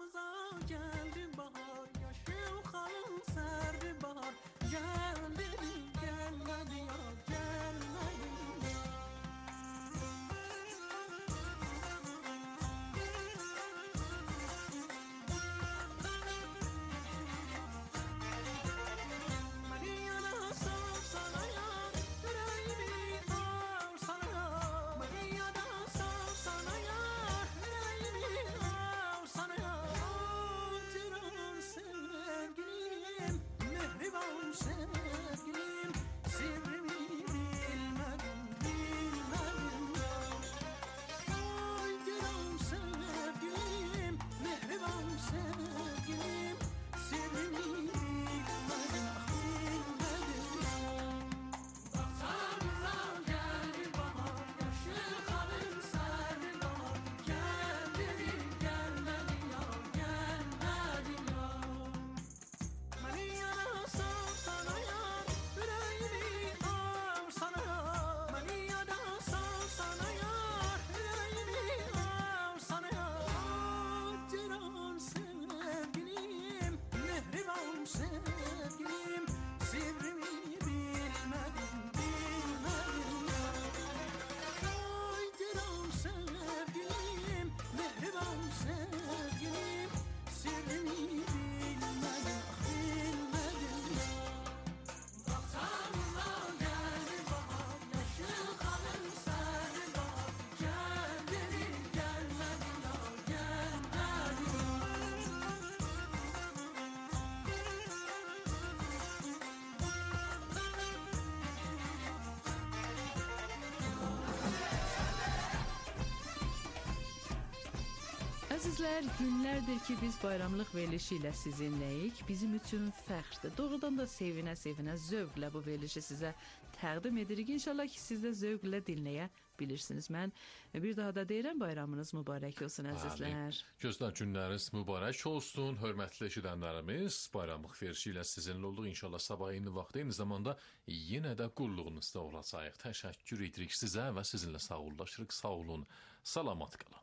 Əzizlər, günlərdir ki, biz bayramlıq verilişi ilə sizinləyik. Bizim üçün fəxrdir. Doğrudan da sevinə-sevinə, zövqlə bu verilişi sizə təqdim edirik. İnşallah ki, siz də zövqlə dinləyə bilirsiniz. Mən bir daha da deyirəm, bayramınız mübarək olsun, əzizlər. Gözlər günləriniz mübarək olsun. Hörmətli eşidənlərimiz, bayramlıq verilişi ilə sizinlə olduq. İnşallah sabah eyni vaxt, eyni zamanda yenə də qulluğunuzda olacağıq. Təşəkkür edirik sizə və sizinlə sağollaşırıq. Sağ olun, salamat qalın.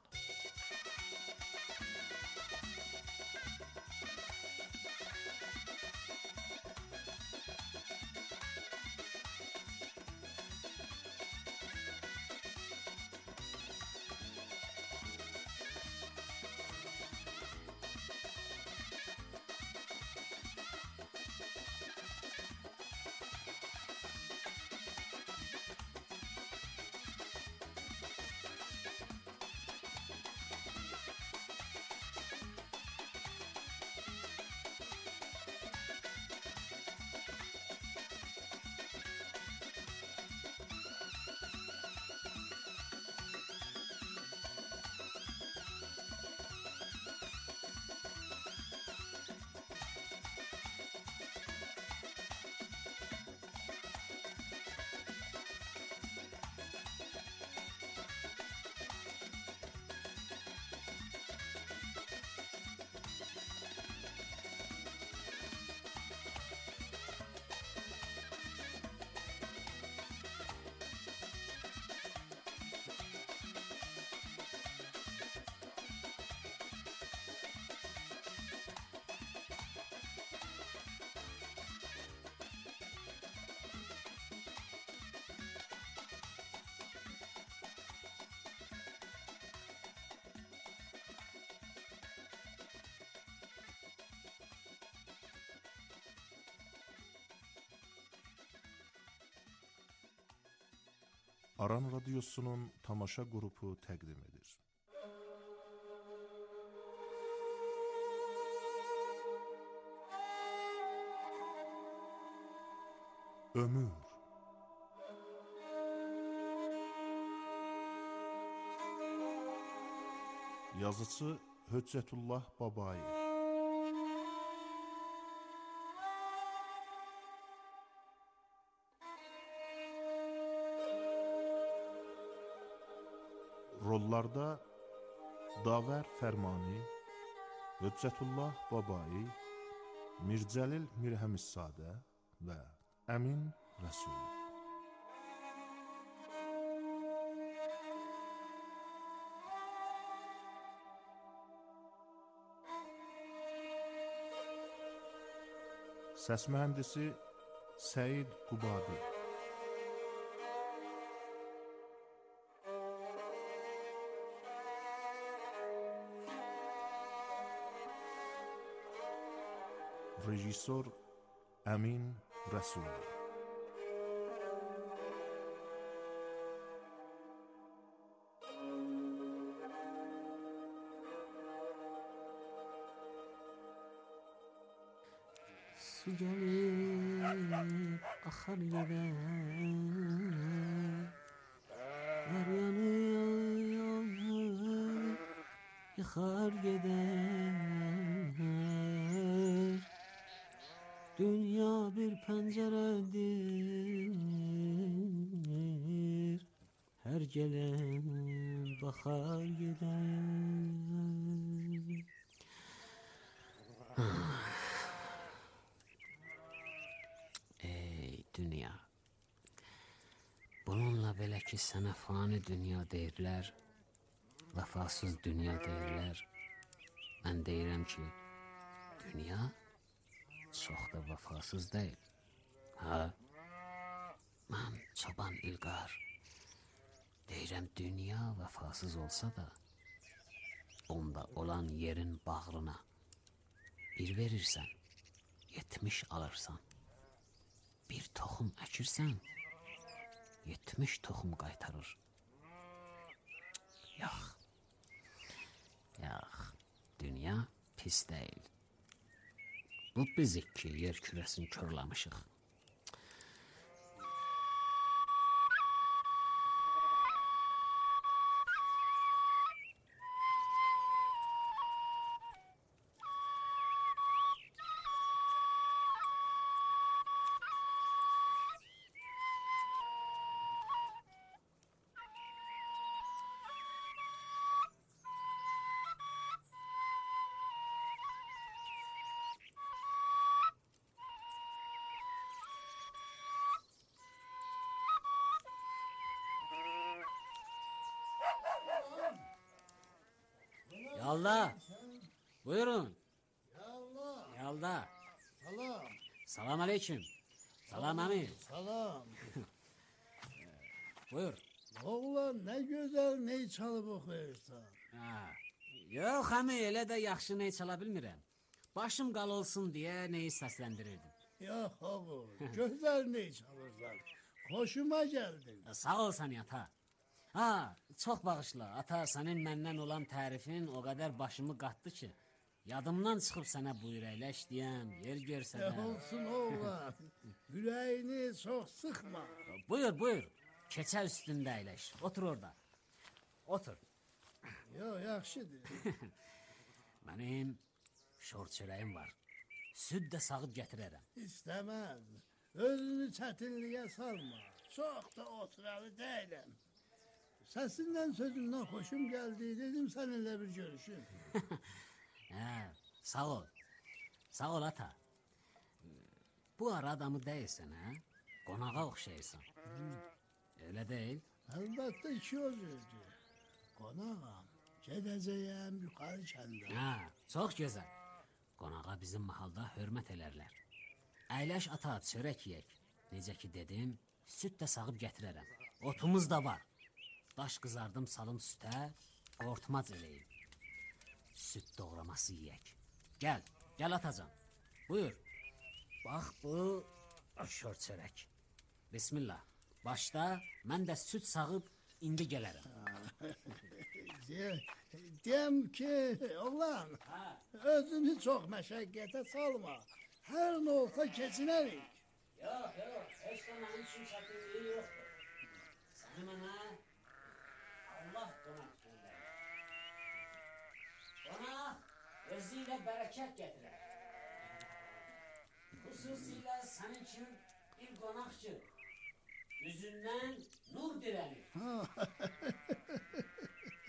Aran Radyosu'nun tamaşa qrupu təqdim edir. Ömür. Yazıcı Höccətullah Babayev. rollarda Davər Fərmani, Höccətullah Babai, Mirzəlil Mirhəmissadə və Əmin Rəsulov. Səs mühəndisi Səid Qubadi. Rejissor Əmin Rəsulov. Su gelip akar gider, her yanı yıkar gider. Dünya bir penceredir, her gelen bakar gider. Dünya. Bununla belə ki, sənə fani dünya deyirlər, vəfasız dünya deyirlər. Mən deyirəm ki, dünya çox da vəfasız deyil. Hə? Mən Çoban İlqar. Deyirəm, dünya vəfasız olsa da, onda olan yerin bağrına bir verirsən, yetmiş alırsan. Bir toxum əkirsən, yetmiş toxum qaytarır. Yox, yox, dünya pis deyil. Bu bizik ki, yer kürəsini körləmişik. Yalda, buyurun. Yalda. Yalda. Salam. Salam aleyküm. Salam əmi. Salam. Buyur. Oğlan, nə gözəl ney çalıb oxuyursan. Ha. Yox əmi, elə də yaxşı ney çala bilmirəm. Başım qal olsun deyə neyi səsləndirirdim. Yox oğul, gözəl ney çalırsan. Xoşuma gəldin. Sağ ol sən ata. Ha, çox bağışla. Ata, sənin məndən olan tərifin o qədər başımı qatdı ki, yadımdan çıxıb sənə buyur əyləş deyəm, yer görsənə. Nə olsun oğlan, ürəyini çox sıxma. Buyur, buyur. Keçə üstündə əyləş. Otur orada. Otur. Yox, yaxşıdır. Mənim şor çörəyim var. Süd də sağıb gətirərəm. İstəməz. Özünü çətinliyə salma. Çox da oturalı deyiləm. Səsindən, sözündən xoşum gəldi, dedim səninlə bir görüşüm. Hə, sağ ol. Sağ ol ata. Bu ara adamı deyilsən, hə? Qonağa oxşayırsan. Elə deyil? Əlbəttə iki özürdür. Qonağam, gedəcəyəm yuxarı kəndə. Hə, çox gözəl. Qonağa bizim mahalda hörmət elərlər. Əyləş ata, çörək yeyək. Necə ki dedim, süd də sağıb gətirərəm. Otumuz da var. Daş qızardım salım sütə, ortmac eləyim. Süt doğraması yeyək. Gəl, gəl atacan. Buyur. Bax bu şor çörək. Bismillah. Başda mən də süt sağıb indi gələrəm. Deyəm ki, oğlan, özünü çox məşəqqətə salma. Hər nə olsa keçinərik. Yox, yox, heç də mənim üçün çətinliyi yoxdur. Səni mənə Allah qonaq göndərir. Qonaq özü ilə bərəkət gətirər. Xüsusilə sənin kimi bir qonaq ki, üzündən nur dirənir.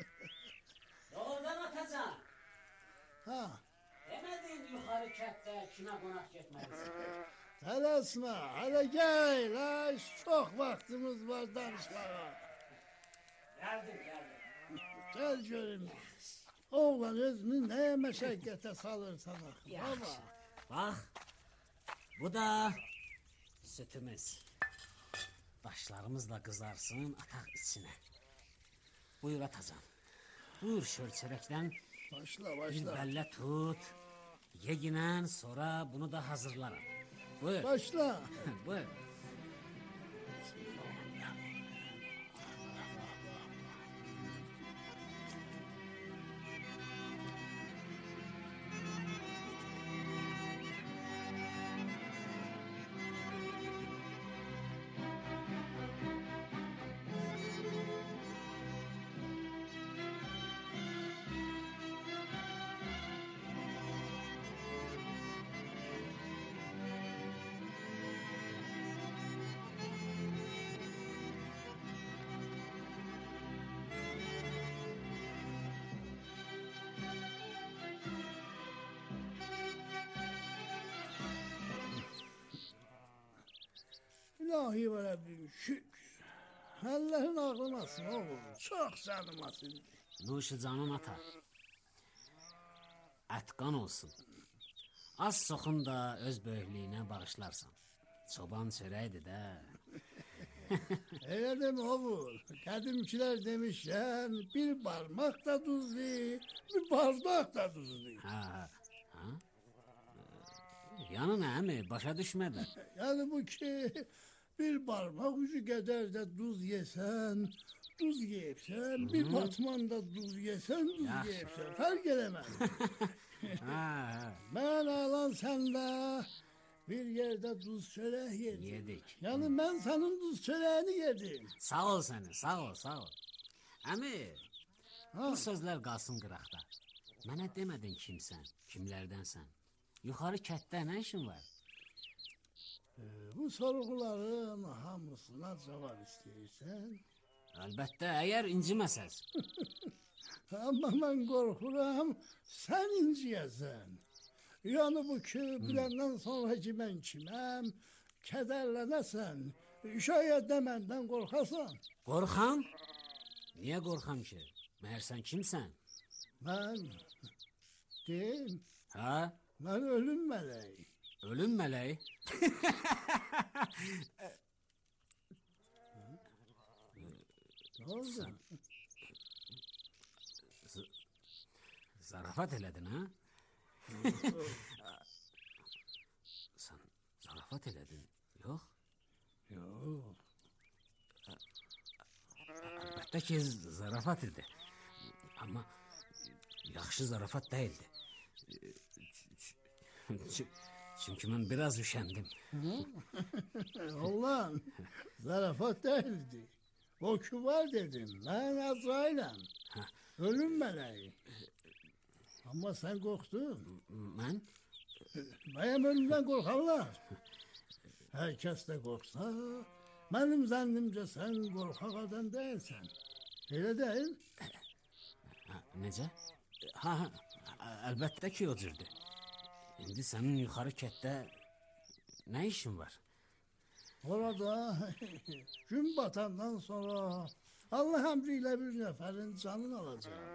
Bakına qonaq getməlisən. Tələsmə, hələ gəl, ay, çox vaxtımız var danışmağa. Gəldim, gəldim. Gəl görüm. Oğlan özünü nəyə məşəqqətə salır sana? Baba. Bax, bu da sütümüz. Daşlarımız da qızarsın, ataq içinə. Buyur atacan. Buyur şölçərəkdən başla, bir başla. bəllə tut. Yeginən sonra bunu da hazırlarım. Buyur. Başla. Buyur. İlahi və Rəbbim şükür. Əllərin ağlamasın oğlum, çox canımasın. Nuşu canın ata. Ətqan olsun. Az soxun da öz böyüklüyünə bağışlarsan. Çoban çörəkdir də. Elə demə oğul, qədimkilər demişlər, bir barmaq da duzlu, bir bardak da duzlu. Ha, ha. Yanı nə əmi, başa düşmədim. Yəni bu ki, bir barmaq ucu qədər də duz yesən, duz yeyibsən, bir batman da duz yesən, duz Yaxşı. yeyibsən, fərq eləməz. Ha, ha. Mən alan səndə bir yerdə duz çörək yedim. Yedik. Yəni mən sənin duz çörəyini yedim. Sağ ol səni, sağ ol, sağ ol. Əmi, bu sözlər qalsın qıraqda. Mənə demədin kimsən, kimlərdənsən. Yuxarı kətdə nə işin var? Ee, bu sorğuların hamısına cavab istəyirsən. Əlbəttə, əgər inciməsəz. Amma mən qorxuram, sən inciyəsən. Yəni bu ki, biləndən sonra ki, mən kiməm, kədərlənəsən, şayət də məndən qorxasan. Qorxam? Niyə qorxam ki? Məhər sən kimsən? Mən, deyim, Hə? mən ölüm mələyi. Ölüm mələyi? Nə oldu? Z- Zarafat elədin, hə? Sən zarafat elədin, yox? Yox. Əlbəttə ki, zarafat idi. Amma yaxşı zarafat deyildi. Ç- Çünki mən biraz üşəndim. Oğlan, zarafat değildi. O ki var dedim, mən Azrailəm. Ölüm mələyi. Amma sən qorxdun. Mən? Mənim ölümdən qorxarlar. Hər kəs də qorxsa, mənim zənnimcə sən qorxaq adam deyilsən. Elə deyil? Ha, necə? Ha, ha, əlbəttə ki, o cürdür. İndi sənin yuxarı kətdə nə işin var? Orada gün batandan sonra Allah əmri ilə bir nəfərin canını alacaq.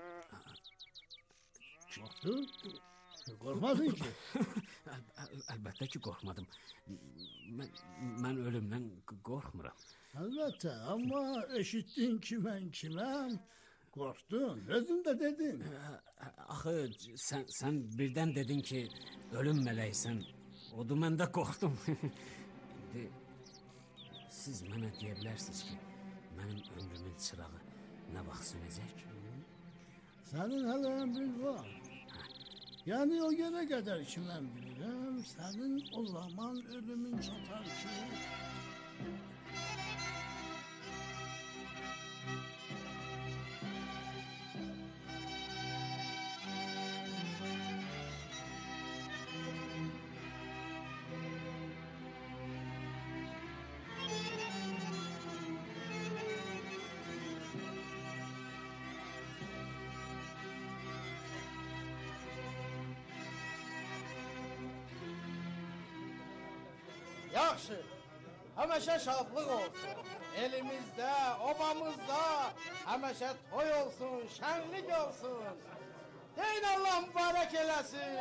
Qorxdun? Qorxmadın ki. Əl əl əlbəttə ki, qorxmadım. Mən, mən ölümdən qorxmuram. Əlbəttə, amma eşitdin ki, mən kiməm? Qorxdun, özün də dedin. Axı, sən, sən birdən dedin ki, ölüm mələksən. Odu mən də qorxdum. İndi siz mənə deyə bilərsiniz ki, mənim ömrümün çırağı nə vaxt sönəcək? Sənin hələ əmrin var. Yəni o yerə qədər ki, mən bilirəm, sənin o zaman ölümün çatar ki... Yaxşı, həməşə şadlıq olsun. Elimizdə, obamızda həməşə toy olsun, şənlik olsun. Deyin Allah mübarək eləsin.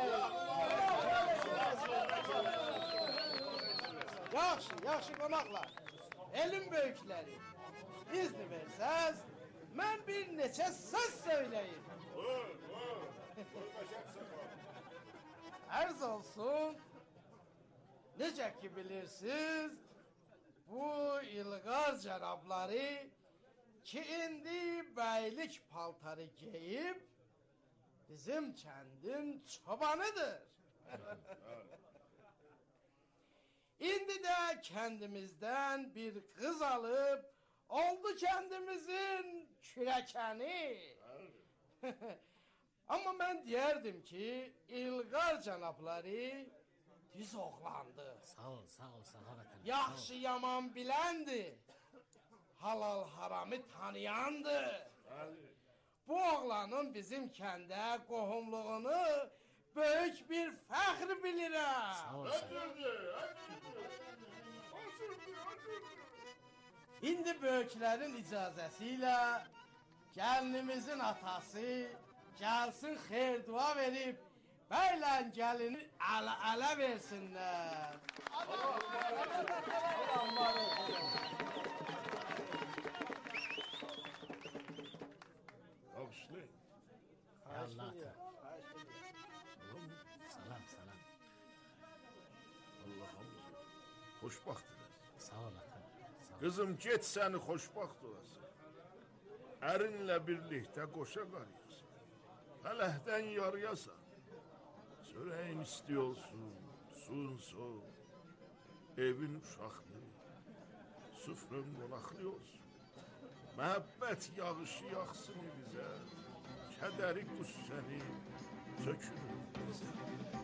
Yaxşı, yaxşı qonaqlar. Elin böyükləri, izni versəz, mən bir neçə söz söyləyim. Ərz olsun, necə ki bilirsiniz, bu İlğar cənabları ki indi bəylik paltarı geyib, bizim kəndin çobanıdır. İndi də kəndimizdən bir qız alıb, oldu kəndimizin kürəkəni. Amma mən deyərdim ki, İlğar cənabları düz oğlandı. Sağ ol, sağ ol, sağ ol. Yaxşı yaman biləndi. Halal haramı tanıyandı. Bu oğlanın bizim kəndə qohumluğunu böyük bir fəxr bilirəm. Sağ ol, sağ ol. İndi böyüklərin icazəsi ilə gəlinimizin atası gəlsin xeyir dua verib bəylə gəlini ələ-ələ versinlər. Bağışlayın. Allah salam, salam. Allah'ımızı xoşbaxt edəsin. Sağ ol ata. Qızım, get səni xoşbaxt olasın. Ərinlə birlikdə qoşa qarıyasın. Fələhdən yarayasan. Çörəyin isti olsun, suyun soğuk. Evin uşaqlı, süfrün qonaqlı olsun. Məhəbbət yağışı yaxsın evizə. Kədəri qüssəni sökülür bizə.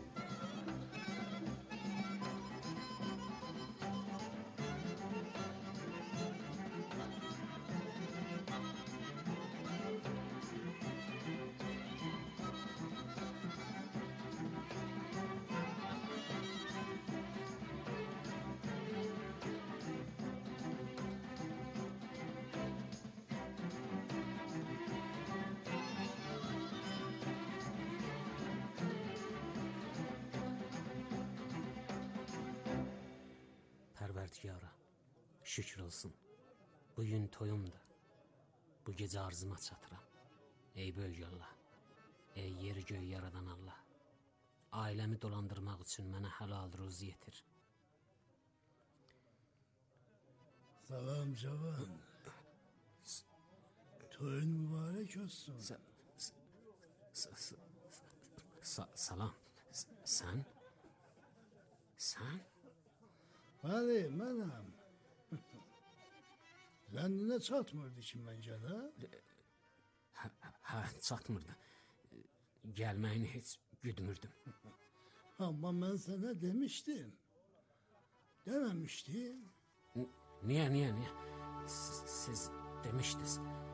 Pərverdigara, şükür olsun. Bugün toyumdur. Bu gecə arzıma çatıram. Ey böyük Allah, ey yeri göy yaradan Allah. Ailəmi dolandırmaq üçün mənə halal ruzi yetir. Salam cavan. Toyun mübarək olsun. Sa sa sa sa salam. Sən? Sən? Bəli, mənəm. Zənnine çatmırdı ki mən gələ? Hə, hə, çatmırdı. Gəlməyini heç güdmürdüm. Amma mən sənə demişdim. Deməmişdim. Niyə, niyə, niyə? Siz, siz demişdiniz.